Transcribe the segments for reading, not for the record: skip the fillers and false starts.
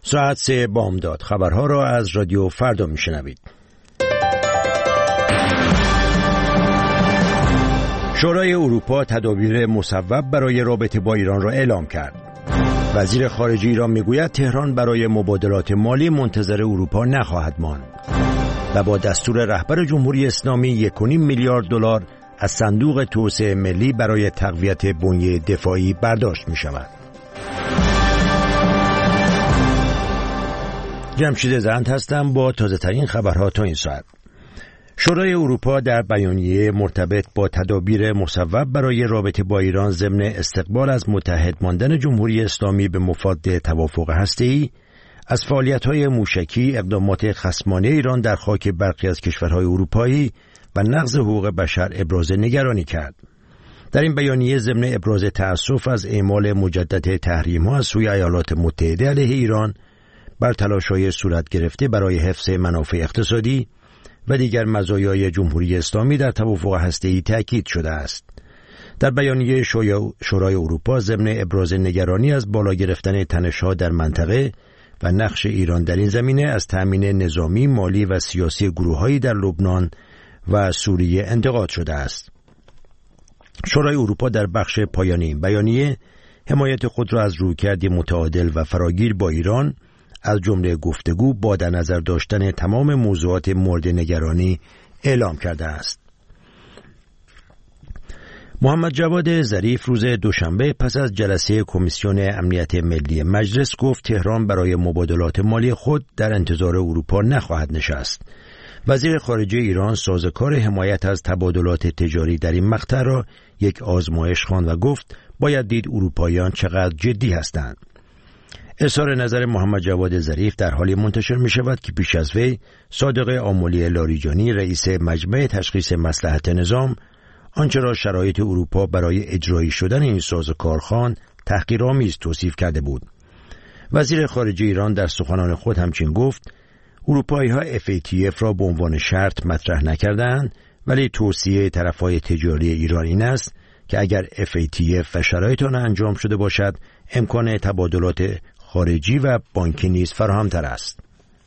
ساعت 3 بامداد. خبرها را از رادیو فردا میشنوید. شورای اروپا تدابیر مصوب برای رابطه با ایران را اعلام کرد. وزیر خارجه ایران میگوید تهران برای مبادلات مالی منتظر اروپا نخواهد ماند و با دستور رهبر جمهوری اسلامی 1.5 میلیارد دلار از صندوق توسعه ملی برای تقویت بنیه دفاعی برداشت می شود. جمشید زند هستم با تازه ترین خبرها تا این ساعت. شورای اروپا در بیانیه مرتبط با تدابیر مصوب برای رابطه با ایران ضمن استقبال از متحد ماندن جمهوری اسلامی به مفاد توافق هسته‌ای از فعالیت‌های موشکی، اقدامات خصمانه ایران در خاک برخی از کشورهای اروپایی و نقض حقوق بشر ابراز نگرانی کرد. در این بیانیه ضمن ابراز تأسف از اعمال مجدد تحریم‌ها از سوی ایالات متحده علیه ایران بر تلاش‌های صورت گرفته برای حفظ منافع اقتصادی و دیگر مزایای جمهوری اسلامی در توافق هسته‌ای تأکید شده است. در بیانیه شورای اروپا ضمن ابراز نگرانی از بالا گرفتن تنش‌ها در منطقه و نقش ایران در این زمینه از تأمین نظامی، مالی و سیاسی گروه‌هایی در لبنان و سوریه انتقاد شده است. شورای اروپا در بخش پایانی این بیانیه حمایت خود را از رویکرد متعادل و فراگیر با ایران از جمله گفتگو با در نظر داشتن تمام موضوعات مورد نگرانی اعلام کرده است. محمد جواد ظریف روز دوشنبه پس از جلسه کمیسیون امنیت ملی مجلس گفت تهران برای مبادلات مالی خود در انتظار اروپا نخواهد نشست. وزیر خارجه ایران سازوکار حمایت از تبادلات تجاری در این مقطع را یک آزمایش خواند و گفت باید دید اروپاییان چقدر جدی هستند. اظهار نظر محمد جواد ظریف در حالی منتشر می شود که پیش از وی صادق آملی لاریجانی رئیس مجمع تشخیص مصلحت نظام آنچه را شرایط اروپا برای اجرایی شدن این سازوکار خواند تحقیرآمیز توصیف کرده بود. وزیر خارجه ایران در سخنان خود همچنین گفت اروپایی‌ها FATF را به عنوان شرط مطرح نکردند، ولی توصیه طرف‌های تجاری ایران این است که اگر FATF و شرایط آن انجام شده باشد امکان تبادلات خارجی و بانکی نیز فراهم‌تر است.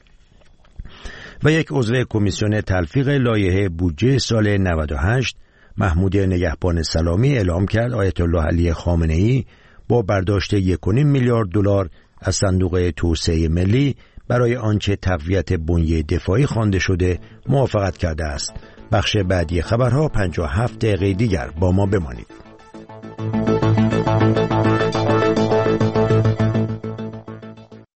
و یک عضو کمیسیون تلفیق لایحه بودجه سال 98 محمود نگهبان سلامی اعلام کرد آیت الله علی خامنه‌ای با برداشت 1.5 میلیارد دلار از صندوق توسعه ملی برای آنچه تقویت بنیه دفاعی خوانده شده موافقت کرده است. بخش بعدی خبرها 57 دقیقه دیگر با ما بمانید.